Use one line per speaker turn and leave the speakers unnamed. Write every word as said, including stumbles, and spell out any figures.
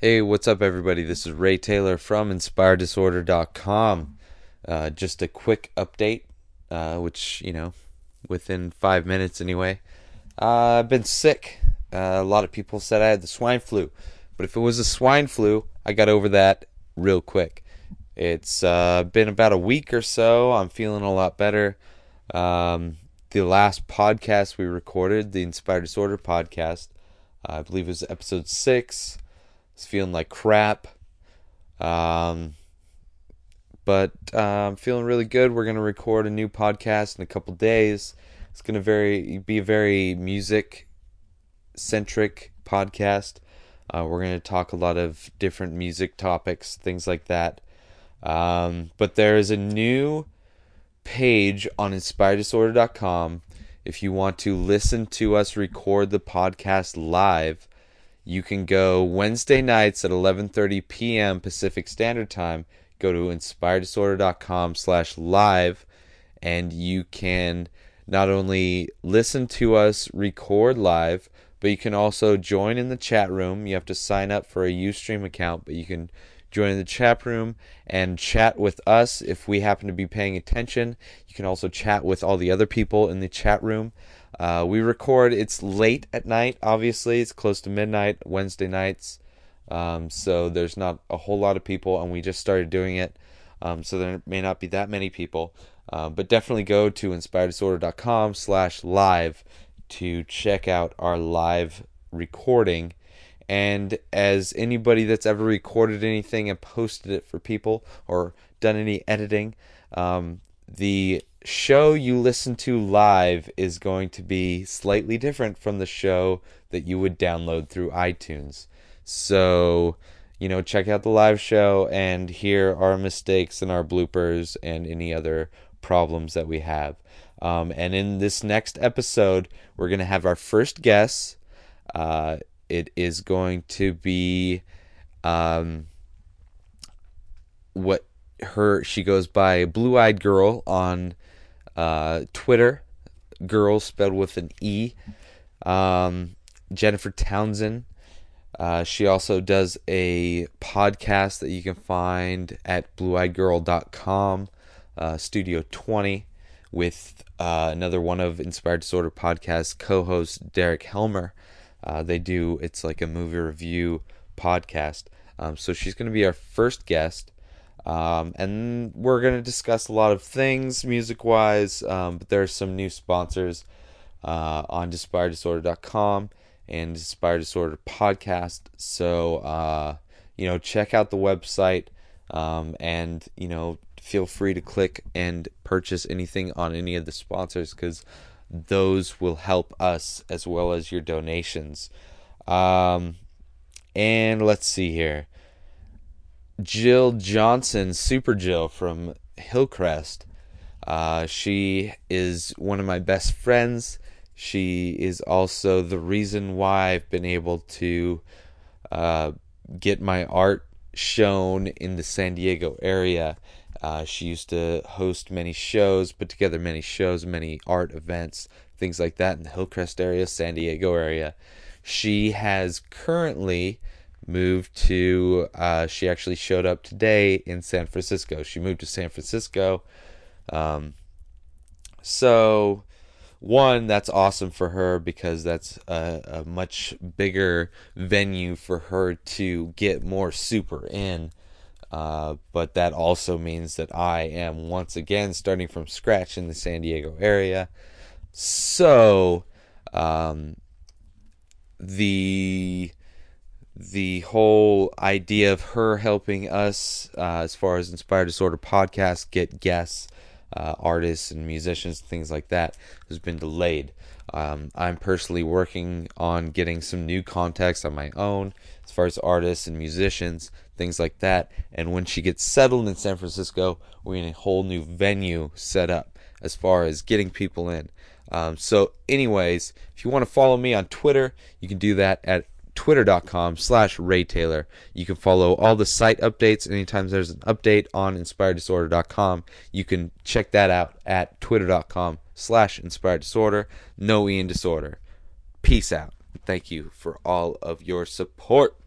Hey, what's up, everybody? This is Ray Taylor from Inspired Disorder dot com. Uh, just a quick update, uh, which, you know, within five minutes anyway. Uh, I've been sick. Uh, a lot of people said I had the swine flu, but if it was a swine flu, I got over that real quick. It's uh, been about a week or so. I'm feeling a lot better. Um, the last podcast we recorded, the Inspired Disorder podcast, I believe it was episode six. I was feeling like crap. Um, but uh, I'm feeling really good. We're going to record a new podcast in a couple days. It's going to very be a very music-centric podcast. Uh, we're going to talk a lot of different music topics, things like that. Um, but there is a new page on Inspired Disorder dot com. If you want to listen to us record the podcast live, you can go Wednesday nights at eleven thirty p.m. Pacific Standard Time. Go to Inspired Disorder dot com slash live, and you can not only listen to us record live, but you can also join in the chat room. You have to sign up for a Ustream account, but you can join in the chat room and chat with us if we happen to be paying attention. You can also chat with all the other people in the chat room. Uh, we record, it's late at night, obviously. It's close to midnight, Wednesday nights. Um, so there's not a whole lot of people, and we just started doing it. Um, so there may not be that many people. Uh, but definitely go to Inspired Disorder dot com slash live to check out our live recording. And as anybody that's ever recorded anything and posted it for people or done any editing, um, the show you listen to live is going to be slightly different from the show that you would download through iTunes. So, you know, check out the live show and hear our mistakes and our bloopers and any other problems that we have. Um, and in this next episode, we're going to have our first guest. Uh, it is going to be um, what her she goes by Blue Eyed Girl on uh, Twitter. Girl spelled with an E. Um, Jennifer Townsend. Uh, she also does a podcast that you can find at blue eyed girl dot com, uh, Studio twenty, with uh, another one of Inspired Disorder podcast co-host Derek Helmer. Uh, they do, it's like a movie review podcast. Um, so she's going to be our first guest. Um, and we're going to discuss a lot of things music-wise, um, but there are some new sponsors uh, on Inspired Disorder dot com and Inspired Disorder podcast. So, uh, you know, check out the website um, and, you know, feel free to click and purchase anything on any of the sponsors because those will help us as well as your donations. Um, and let's see here. Jill Johnson, Super Jill from Hillcrest. Uh, she is one of my best friends. She is also the reason why I've been able to uh, get my art shown in the San Diego area. Uh, she used to host many shows, put together many shows, many art events, things like that in the Hillcrest area, San Diego area. She has currently moved to, uh, she actually showed up today in San Francisco. She moved to San Francisco. Um, so, one, that's awesome for her because that's a, a much bigger venue for her to get more super in. Uh, but that also means that I am once again starting from scratch in the San Diego area. So, um, the the whole idea of her helping us, uh, as far as Inspired Disorder podcast, get guests, uh, artists and musicians, things like that, has been delayed. Um, I'm personally working on getting some new contacts on my own as far as artists and musicians, things like that. And when she gets settled in San Francisco, we're in a whole new venue set up as far as getting people in. Um, so anyways, if you want to follow me on Twitter, you can do that at twitter dot com slash Ray Taylor. You can follow all the site updates. Anytime there's an update on Inspired Disorder dot com, you can check that out at twitter dot com slash Inspired Disorder. No E in Disorder. Peace out. Thank you for all of your support.